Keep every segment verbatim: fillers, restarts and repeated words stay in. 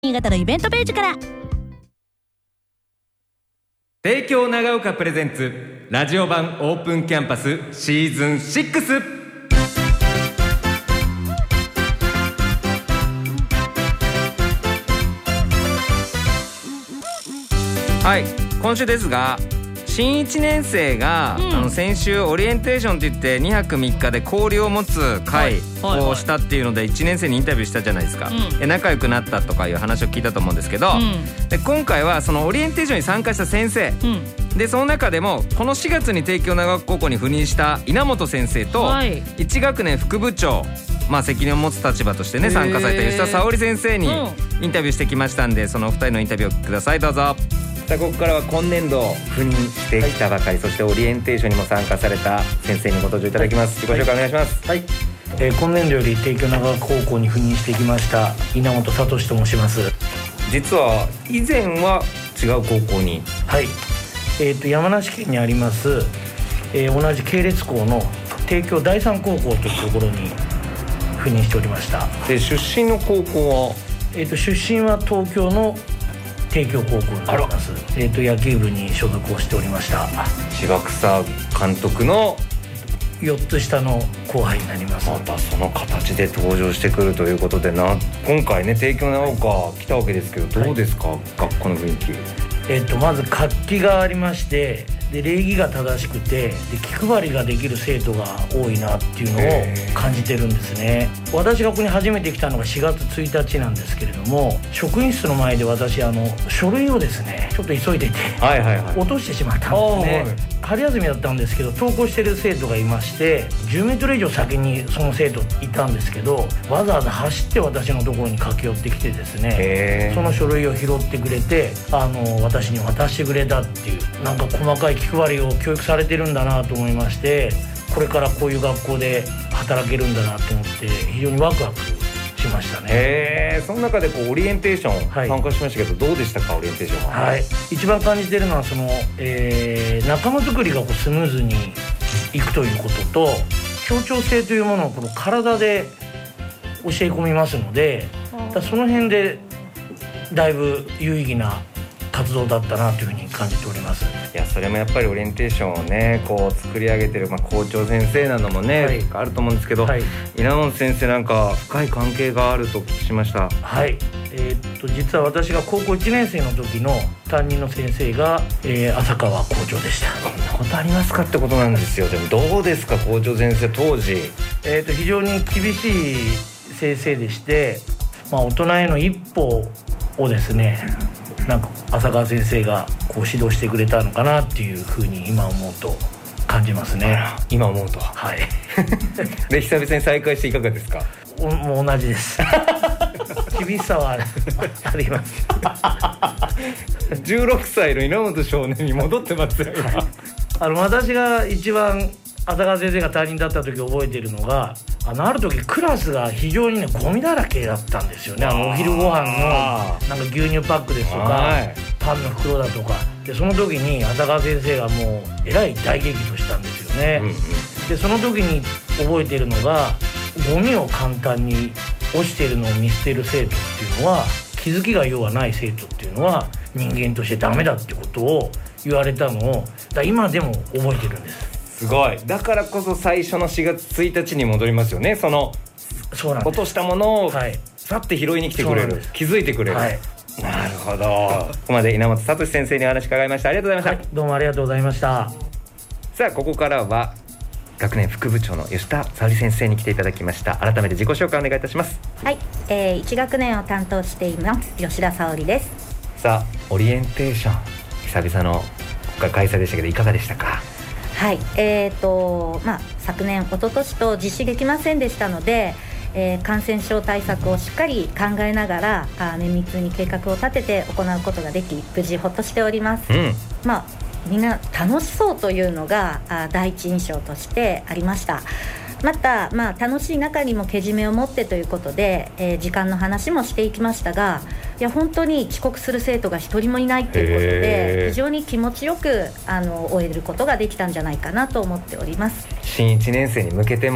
新潟のイベントページから。 帝京長岡プレゼンツラジオ版オープンキャンパスシーズンシックス。はい、今週ですが新いちねん生が、うん、あの先週オリエンテーションって言ってにはくみっかで交流を持つ会をしたっていうのでいちねん生にインタビューしたじゃないですか、うん、仲良くなったとかいう話を聞いたと思うんですけど、うん、で今回はそのオリエンテーションに参加した先生、うん、でその中でもこのしがつに帝京長岡高校に赴任した稲本先生と、はい、いち学年副部長、まあ、責任を持つ立場としてね参加された吉田沙織先生にインタビューしてきましたんで、そのお二人のインタビューをください。どうぞ。さあここからは今年度赴任してきたばかり、はい、そしてオリエンテーションにも参加された先生にご登場いただきます。自己紹介お願いします。 はい、はい、えー、今年度より帝京長岡高校に赴任してきました稲本聡と申します。 実は以前は違う高校に、 はい、えー、と山梨県にあります、えー、同じ系列校の帝京第三高校というところに赴任しておりました。 で出身の高校は、 えー、と出身は東京の帝京高校になります。えー、と野球部に所属をしておりました。 柴草監督のよっつ下の後輩になります。 またその形で登場してくるということでな、今回ね帝京長岡来たわけですけどどうですか、はい、学校の雰囲気。 えー、とまず活気がありまして、で礼儀が正しくて、で気配りができる生徒が多いなっていうのを感じてるんですね。私がここに初めて来たのがしがつついたちなんですけれども、職員室の前で私あの書類をですねちょっと急いでて、はいはいはい、落としてしまったんですね、はい、春休みだったんですけど登校してる生徒がいまして、じゅうメートル以上先にその生徒いたんですけど、わざわざ走って私のところに駆け寄ってきてですね、その書類を拾ってくれてあの私に渡してくれたっていう、なんか細かい気配りを教育されてるんだなと思いまして、これからこういう学校で働けるんだなと思って非常にワクワクしましたね。 へー、その中でこうオリエンテーション参加しましたけど、はい、どうでしたかオリエンテーションは。 はい、一番感じてるのはその、えー、仲間作りがこうスムーズにいくということと、協調性というものをこの体で教え込みますので、だその辺でだいぶ有意義な活動だったなというふうに感じております。 いや、それもやっぱりオリエンテーションをねこう作り上げてる、まあ、校長先生なのもね、はい、あると思うんですけど、はい、稲本先生なんか深い関係があるとお聞きしました。 はい、えー、っと実は私が高校いちねん生の時の担任の先生が、えー、浅川校長でした。 こんなことありますかってことなんですよ。でもどうですか校長先生当時。 えー、っと非常に厳しい先生でして、まあ、大人への一歩をですねなんか浅川先生がこう指導してくれたのかなっていうふうに今思うと感じますね。 今思うと。 はいで久々に再会していかがですか。 もう同じです厳しさはありますじゅうろくさいの稲本少年に戻ってますよ今あの私が一番浅川先生が担任だった時覚えているのが、あのある時クラスが非常にねゴミだらけだったんですよね。あのお昼ご飯のなんか牛乳パックですとかパンの袋だとかで、その時に浅川先生がもうえらい大激怒したんですよね、うんうん、でその時に覚えているのが、ゴミを簡単に落ちているのを見捨てる生徒っていうのは、気づきが要はない生徒っていうのは人間としてダメだってことを言われたのをだ今でも覚えてるんです。 すごい。だからこそ最初のしがつついたちに戻りますよね。そのそうなんです。 落としたものをさって拾いに来てくれる、気づいてくれる、はい、なるほど。ここまで稲本聡先生にお話伺いました。ありがとうございました、 はい、どうもありがとうございました。 さあここからは学年副部長の吉田沙織先生に来ていただきました。改めて自己紹介お願いいたします。 はい、えー、いち学年を担当しています吉田沙織です。 さあオリエンテーション久々の国会開催でしたけどいかがでしたか。 はい、えーとまあ、昨年、一昨年と実施できませんでしたので、えー、感染症対策をしっかり考えながらあ綿密に計画を立てて行うことができ、無事ほっとしております、うん、まあ、みんな楽しそうというのがあ第一印象としてありました。また、まあ、楽しい中にもけじめを持ってということで、えー、時間の話もしていきましたが、いや本当に遅刻する生徒が一人もいないということで非常に気持ちよくあの終えることができたんじゃないかなと思っております。 新いちねん生に向けても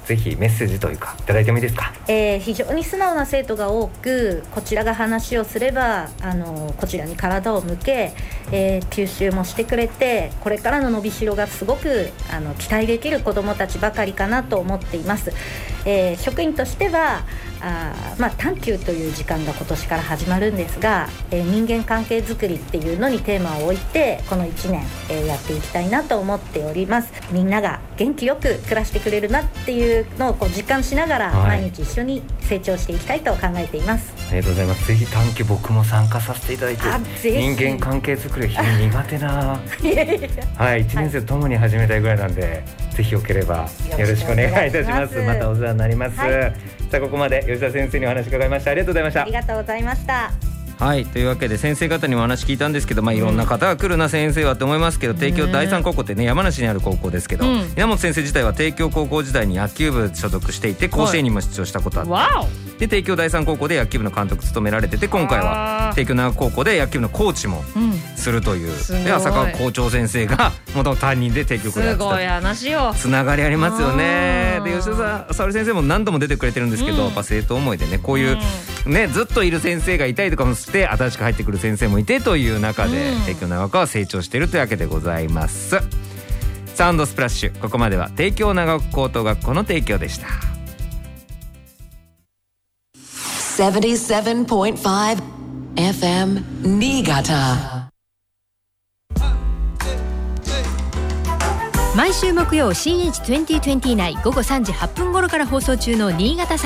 ぜひメッセージというかいただいてもいいですか？ えー、非常に素直な生徒が多く、こちらが話をすればあのこちらに体を向け、えー、吸収もしてくれて、これからの伸びしろがすごくあの期待できる子どもたちばかりかなと思っています。えー、職員としてはあ、まあ、探究という時間が今年から始まるんですが、えー、人間関係づくりっていうのにテーマを置いてこのいちねん、えー、やっていきたいなと思っております。みんなが元気よく暮らしてくれるなっていうのをこう実感しながら、はい、毎日一緒に成長していきたいと考えています。 ありがとうございます。ぜひ探究僕も参加させていただいて、人間関係づくりは非常に苦手なはい、いちねん生ともに始めたいぐらいなんで、はい、ぜひよければよろしくお願いいたします。またお世話になります、はい、さあここまで吉田先生にお話伺いました。ありがとうございました。 ありがとうございました。 はい、というわけで先生方にお話聞いたんですけど、まあ、いろんな方が来るな先生はと思いますけど、帝京第三高校ってね山梨にある高校ですけど、うん、稲本先生自体は帝京高校時代に野球部所属していて甲子園にも出場したことあって、はい、で帝京第三高校で野球部の監督務められてて、今回は帝京長高校で野球部のコーチもするという、うん、で浅川校長先生が元担任で帝京高校やってた。 すごい話よ。 つながりありますよね。で吉田さん沙織先生も何度も出てくれてるんですけど、うん、やっぱ生徒思いでねこういう、うん、ねずっといる先生がいたりとかもして新しく入ってくる先生もいてという中で、うん、帝京長岡は成長しているというわけでございます。サウンドスプラッシュ、ここまでは帝京長岡高等学校の提供でした。 ななじゅうななてんご エフエム 新潟。 毎週木曜 シーエイチにせんにじゅうきゅう 午後さんじはっぷん頃から放送中の新潟